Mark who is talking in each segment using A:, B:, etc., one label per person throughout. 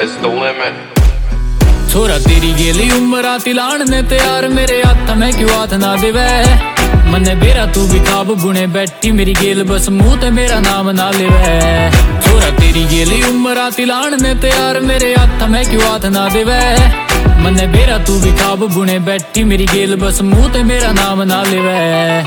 A: sky's the limit.
B: छोरा तेरी गेली उम्र आती लान ने तैयार मेरे हाथ में क्यों हाथ ना देवे मन्ने बेरा तू भी खाब बुने बैठी मेरी गेल बस मुंह ते मेरा नाम ना लेवे। छोरा तेरी गेली उम्र आती लान ने तैयार मेरे हाथ में क्यों हाथ ना देवे मन्ने बेरा तू भी खाब बुने बैठी मेरी गेल बस मुंह ते मेरा नाम ना लेवे।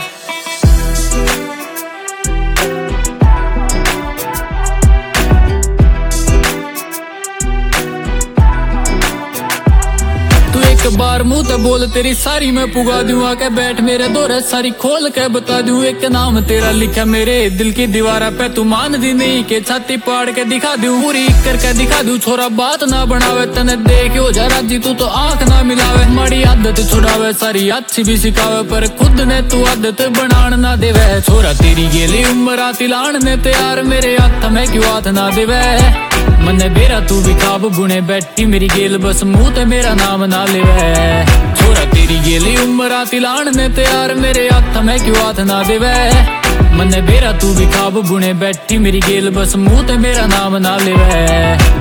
B: बार मुंह तो बोल तेरी सारी मैं पुगा दूं आके बैठ मेरे दौरे सारी खोल के बता दूं एक नाम तेरा लिखा मेरे दिल की दीवार पे तू मान दी नहीं के छाती पाड़ के दिखा दूं पूरी करके दिखा दूं। छोरा बात ना बनावे तने देख हो जा राजी तू तो आंख ना मिलावे माड़ी आदत छुड़ावे सारी अच्छी भी सिखावे पर खुद ने तू आदत बनान ना देवे। छोरा तेरी गेली उम्र आती लान ने तैयार मेरे हाथ में क्यों हाथ ना देवे मन्ने बेरा तू भी खाब बुने बैठी मेरी गेल बस मुंह ते मेरा नाम ना लेवे। छोरा तेरी गेली उम्र आती लान ने तैयार मेरे हाथ में क्यों हाथ ना देवे मन्ने बेरा तू भी खाब बुने बैठी मेरी गेल बस मुंह ते मेरा नाम ना लेवे।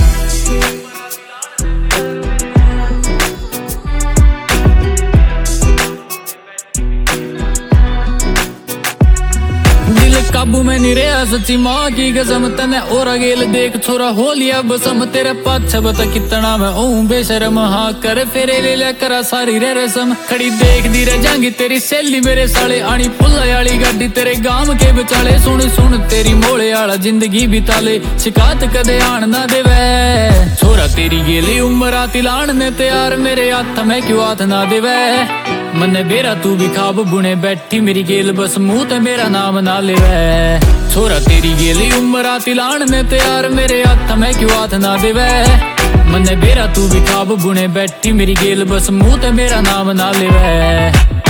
B: काबू में नहीं रहा सच्ची माँ की कसम तने और गेल देख छोरा हो लिया बसम तेरे पाछे बता कितना मैं ओं बेशरम हाँ कर फेरे ले ले करा सारी रे रसम खड़ी देख दी रे जांगी तेरी सहेली मेरे साले आनी पुल्ला वाली गाड़ी तेरे गांव के बिचाले सुन सुन तेरी मोड़े वाला जिंदगी बिताले शिकायत कदे आन ना देवे। छोरा तेरी गेली उम्र आती लान ने तैयार मेरे हाथ में क्यों हाथ ना देवे मन्ने बेरा तू भी खाब बुने बैठी मेरी गेल बस मुंह ते मेरा नाम ना लेवे। छोरा तेरी गेली उम्र आती लान ने तैयार मेरे हाथ में क्यों हाथ ना देवे मन्ने बेरा तू भी खाब बुने बैठी मेरी गेल बस मुंह ते मेरा नाम ना लेवे।